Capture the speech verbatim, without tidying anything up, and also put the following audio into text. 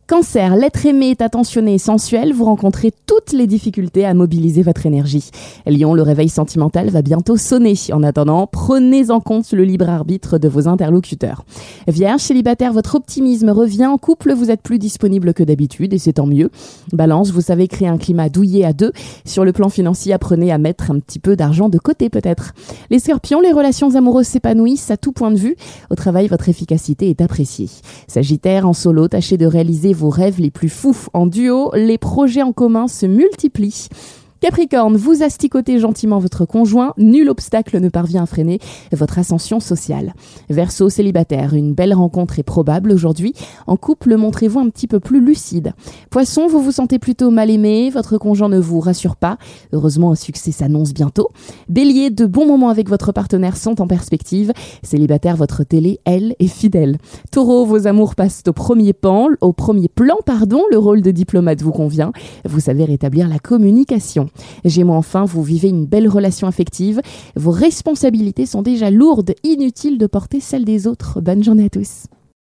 Cancer, l'être aimé est attentionné et sensuel, vous rencontrez toutes les difficultés à mobiliser votre énergie. Lion, le réveil sentimental va bientôt sonner. En attendant, prenez en compte le libre arbitre de vos interlocuteurs. Vierge, célibataire, votre optimisme revient. En couple, vous êtes plus disponible que d'habitude et c'est tant mieux. Balance, vous savez créer un climat douillet à deux. Sur le plan financier, apprenez à mettre un petit peu d'argent de côté peut-être. Les Scorpions, les relations amoureuses s'épanouissent à tout point de vue. Au travail, votre efficacité est appréciée. Sagittaire, en solo, tâchez de réaliser vos rêves les plus fous. En duo, les projets en commun se multiplient. Capricorne, vous asticotez gentiment votre conjoint, nul obstacle ne parvient à freiner votre ascension sociale. Verseau, célibataire, une belle rencontre est probable aujourd'hui. En couple, montrez-vous un petit peu plus lucide. Poisson, vous vous sentez plutôt mal aimé, votre conjoint ne vous rassure pas. Heureusement, un succès s'annonce bientôt. Bélier, de bons moments avec votre partenaire sont en perspective. Célibataire, votre télé, elle, est fidèle. Taureau, vos amours passent au premier plan, au premier plan, pardon, le rôle de diplomate vous convient. Vous savez rétablir la communication. Gémeaux, enfin, vous vivez une belle relation affective. Vos responsabilités sont déjà lourdes, inutile de porter celles des autres. Bonne journée à tous.